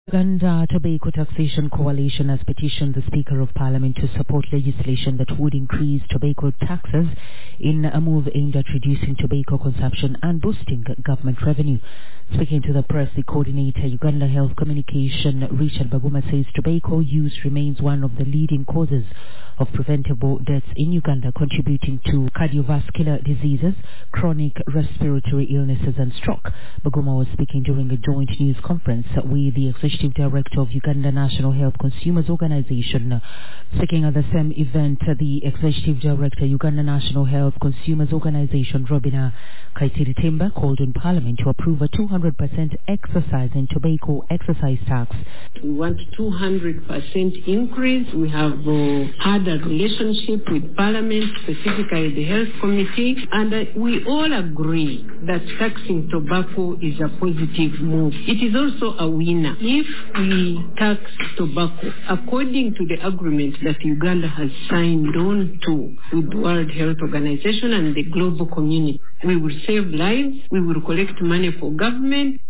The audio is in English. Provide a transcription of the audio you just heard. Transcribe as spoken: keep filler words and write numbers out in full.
Uganda Tobacco Taxation Coalition has petitioned the Speaker of Parliament to support legislation that would increase tobacco taxes in a move aimed at reducing tobacco consumption and boosting government revenue. Speaking to the press, the coordinator, Uganda Health Communication, Richard Baguma, says tobacco use remains one of the leading causes of preventable deaths in Uganda, contributing to cardiovascular diseases, chronic respiratory illnesses and stroke. Baguma was speaking during a joint news conference with the Executive Director of Uganda National Health Consumers Organization. Speaking at the same event, the Executive Director, Uganda National Health Consumers Organization, Robina Kaitiri-Timba, called on Parliament to approve a two hundred percent exercise in tobacco excise tax. We want two hundred percent increase. We have uh, had a relationship with Parliament, specifically the Health Committee, and uh, we all agree that taxing tobacco is a positive move. It is also a winner. If we tax tobacco according to the agreement that Uganda has signed on to with the World Health Organization and the global community, we will save lives, we will collect money for government,